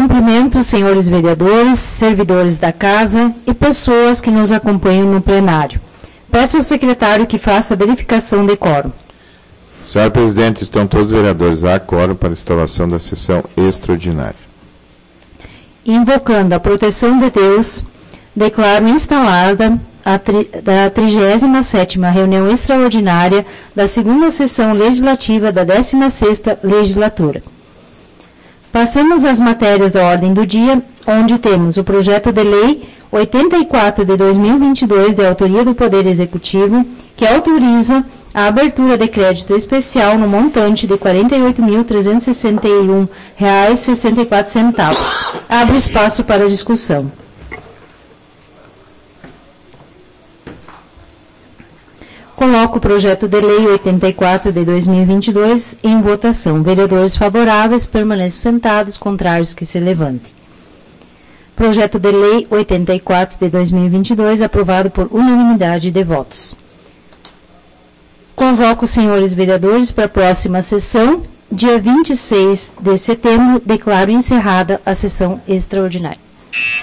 cumprimento os senhores vereadores, servidores da casa e pessoas que nos acompanham no plenário. Peço ao secretário que faça a verificação de quórum. Senhor presidente, estão todos os vereadores a quórum para a instalação da sessão extraordinária. Invocando a proteção de Deus, declaro instalada a 37ª reunião extraordinária da 2ª sessão legislativa da 16ª legislatura. Passamos às matérias da ordem do dia, onde temos o projeto de lei 84 de 2022, de autoria do Poder Executivo, que autoriza a abertura de crédito especial no montante de R$ 48.361,64. Abro espaço para discussão. Coloco o projeto de lei 84 de 2022 em votação. Vereadores favoráveis permaneçam sentados, contrários que se levantem. Projeto de lei 84 de 2022 aprovado por unanimidade de votos. Convoco os senhores vereadores para a próxima sessão, dia 26 de setembro. Declaro encerrada a sessão extraordinária.